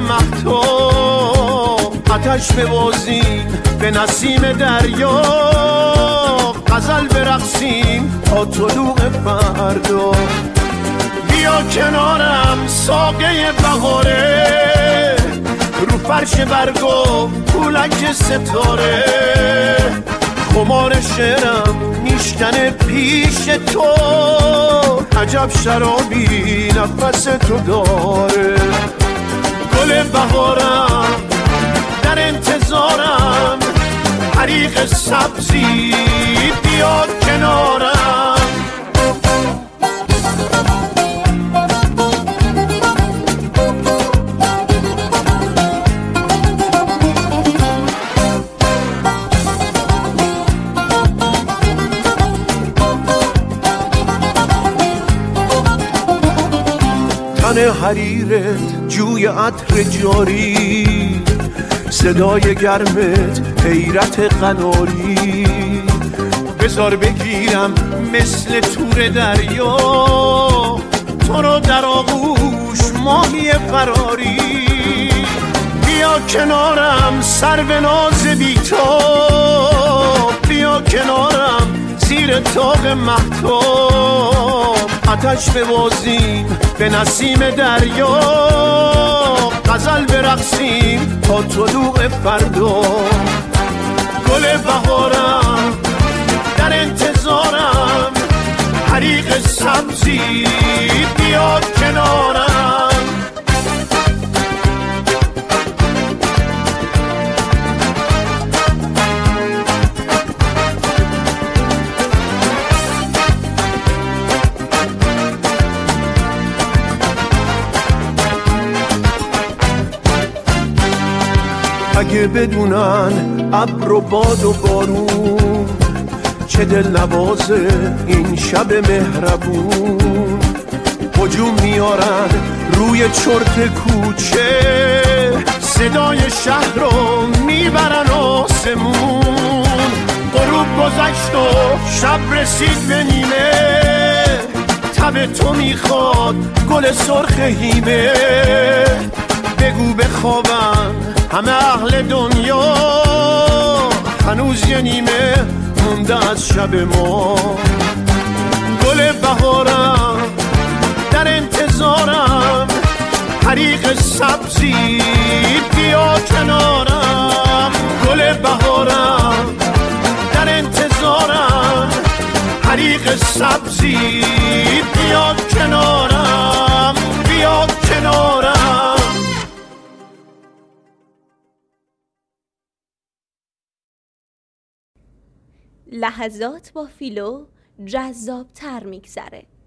مهتاب آتش ببازیم به نسیم دریا، غزل برقصیم تا طلوع فردا. بیا کنارم ساقه بهاره، رو فرش برگو پولک ستاره، خمار شعرم میشکنه پیش تو، عجب شرابی نفس تو داره. گل بهارم در انتظارم، حریق سبزی بیا کنارم. تن حریرت جوی عطر جاری، صدای گرمت حیرت قناری. بذار بگیرم مثل تور دریا، تو رو در آغوش ماهی فراری. بیا کنارم سرو ناز بی‌تاب، بیا کنارم زیر طاق مهتاب آتش ببازیم به نسیم دریا، غزل برقصیم تا طلوع فردا. گل بهارم در انتظارم، حریق سبزی بیا کنارم. اگه بدونن ابر و باد و بارون چه دل نوازه این شب مهربون، هجوم میارن روی چرت کوچه، صدای شهر رو میبرن آسمون. غروب گذشت و شب رسید به نیمه، تب تو میخواد گل سرخ هیمه. بگو بخوابن همه اهل دنیا، هنوز یه نیمه مونده از شب ما. گل بهارم در انتظارم، حریق سبزی بیا کنارم. گل بهارم در انتظارم، حریق سبزی بیا کنارم، بیا کنارم. لحظات با فیلو جذاب تر میگذره.